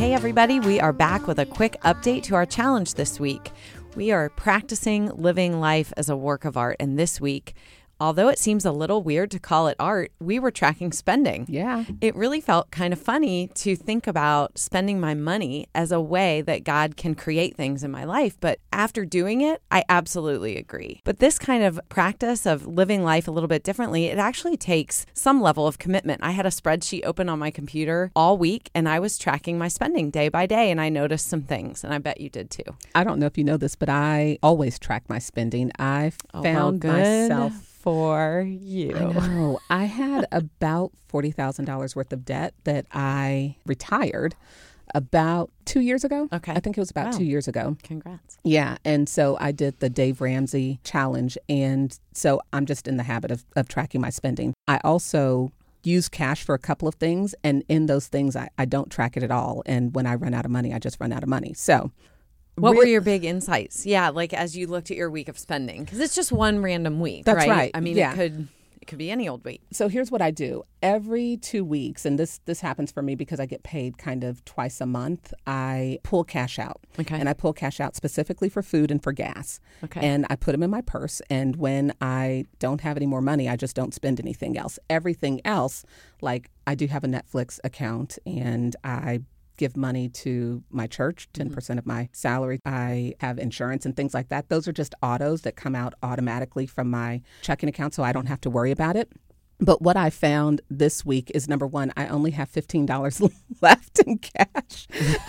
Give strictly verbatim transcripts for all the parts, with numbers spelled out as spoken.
Hey everybody, we are back with a quick update to our challenge this week. We are practicing living life as a work of art, and this week, although it seems a little weird to call it art, we were tracking spending. Yeah. It really felt kind of funny to think about spending my money as a way that God can create things in my life. But after doing it, I absolutely agree. But this kind of practice of living life a little bit differently, it actually takes some level of commitment. I had a spreadsheet open on my computer all week, and I was tracking my spending day by day, and I noticed some things, and I bet you did too. I don't know if you know this, but I always track my spending. I Oh, found well, good myself... for you. I know. I had about forty thousand dollars worth of debt that I retired about two years ago. Okay. I think it was about Wow. two years ago. Congrats. Yeah. And so I did the Dave Ramsey challenge. And so I'm just in the habit of, of tracking my spending. I also use cash for a couple of things. And in those things, I, I don't track it at all. And when I run out of money, I just run out of money. So What Re- were your big insights? Yeah, like as you looked at your week of spending, because it's just one random week, That's right? right. I mean, Yeah. it could it could be any old week. So here's what I do. Every two weeks, and this this happens for me because I get paid kind of twice a month, I pull cash out. Okay. And I pull cash out specifically for food and for gas. Okay. And I put them in my purse. And when I don't have any more money, I just don't spend anything else. Everything else, like I do have a Netflix account, and I give money to my church, ten percent of my salary. I have insurance and things like that. Those are just autos that come out automatically from my checking account, so I don't have to worry about it. But what I found this week is, number one, I only have fifteen dollars left in cash.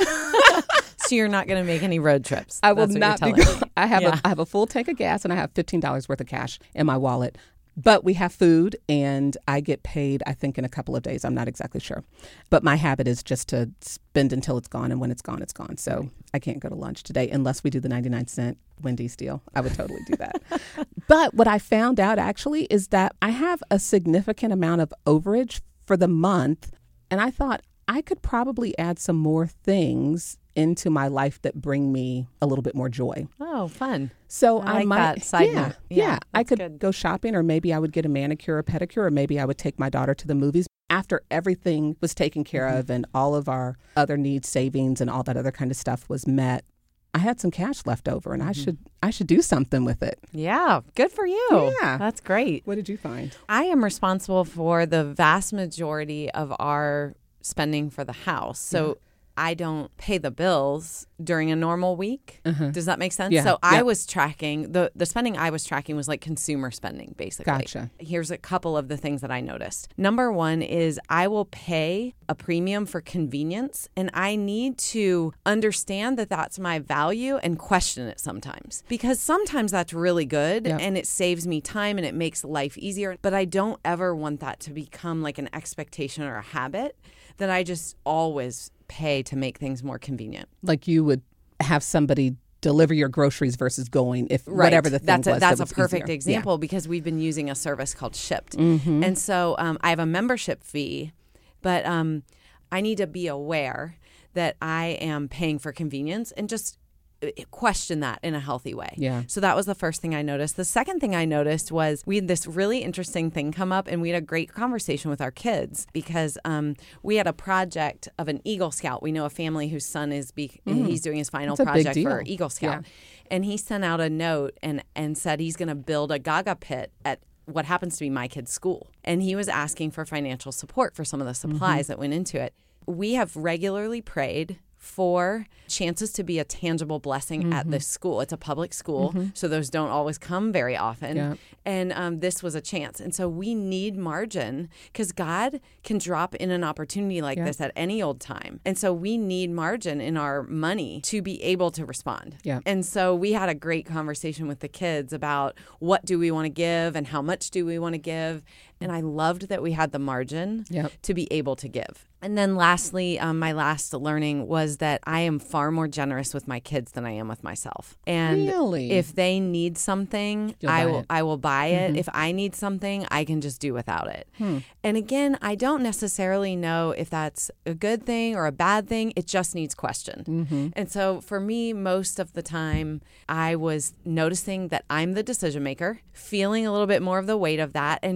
So you're not going to make any road trips. I will That's what not you're be telling going. me. I have Yeah. a I have a full tank of gas, and I have fifteen dollars worth of cash in my wallet. But we have food, and I get paid, I think, in a couple of days. I'm not exactly sure. But my habit is just to spend until it's gone, and when it's gone, it's gone. So right. I can't go to lunch today unless we do the ninety-nine cent Wendy's deal. I would totally do that. But what I found out, actually, is that I have a significant amount of overage for the month, and I thought I could probably add some more things into my life that bring me a little bit more joy. Oh, fun. So I I, like might, that side yeah, note. yeah, Yeah, I that's could good. go shopping, or maybe I would get a manicure or pedicure, or maybe I would take my daughter to the movies. After everything was taken care Mm-hmm. of and all of our other needs, savings, and all that other kind of stuff was met, I had some cash left over, and Mm-hmm. I should I should do something with it. Yeah, good for you. Yeah. That's great. What did you find? I am responsible for the vast majority of our spending for the house. So I don't pay the bills during a normal week. Uh-huh. Does that make sense? Yeah. So I Yep. was tracking, the, the spending I was tracking was like consumer spending, basically. Gotcha. Here's a couple of the things that I noticed. Number one is I will pay a premium for convenience, and I need to understand that that's my value and question it sometimes. Because sometimes that's really good Yep. and it saves me time and it makes life easier. But I don't ever want that to become like an expectation or a habit that I just always pay to make things more convenient. Like you would have somebody deliver your groceries versus going if Right. whatever the thing that's a, was. That's that a was perfect easier. example because we've been using a service called Shipt. Mm-hmm. And so um, I have a membership fee, but um, I need to be aware that I am paying for convenience and just question that in a healthy way. Yeah. So that was the first thing I noticed. The second thing I noticed was we had this really interesting thing come up, and we had a great conversation with our kids because um, we had a project of an Eagle Scout. We know a family whose son is be- Mm. he's doing his final That's a big project for deal. Eagle Scout. Yeah. And he sent out a note and, and said he's going to build a Gaga pit at what happens to be my kid's school. And he was asking for financial support for some of the supplies Mm-hmm. that went into it. We have regularly prayed for chances to be a tangible blessing Mm-hmm. at this school. It's a public school, so those don't always come very often. Yeah. And um, this was a chance. And so we need margin because God can drop in an opportunity like Yeah. this at any old time. And so we need margin in our money to be able to respond. Yeah. And so we had a great conversation with the kids about what do we want to give and how much do we want to give. And I loved that we had the margin Yep. to be able to give. And then lastly, um, my last learning was that I am far more generous with my kids than I am with myself. And Really? if they need something, You'll I buy will it. I will buy it. If I need something, I can just do without it. And again, I don't necessarily know if that's a good thing or a bad thing. It just needs questioned. And so for me, most of the time, I was noticing that I'm the decision maker, feeling a little bit more of the weight of that, and trying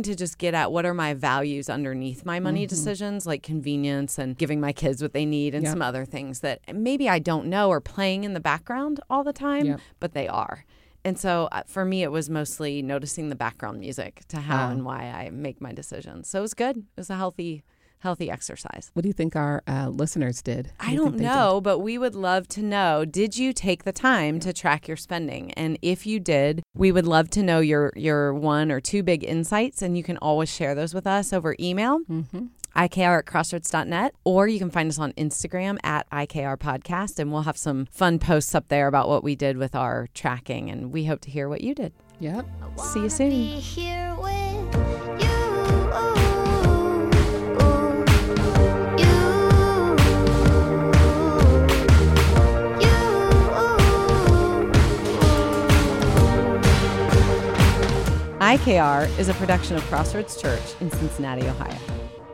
to just get at what are my values underneath my money mm-hmm. decisions, like convenience and giving my kids what they need and yep. some other things that maybe I don't know are playing in the background all the time, yep. but they are. And so uh, for me, it was mostly noticing the background music to how um, and why I make my decisions. So it was good. It was a healthy healthy exercise. What do you think our uh, listeners did? I do don't know, but we would love to know, did you take the time to track your spending? And if you did, we would love to know your, your one or two big insights, and you can always share those with us over email. Mm-hmm. I K R at crossroads dot net, or you can find us on Instagram at I K R Podcast, and we'll have some fun posts up there about what we did with our tracking, and we hope to hear what you did. Yep. See you soon. I K R is a production of Crossroads Church in Cincinnati, Ohio.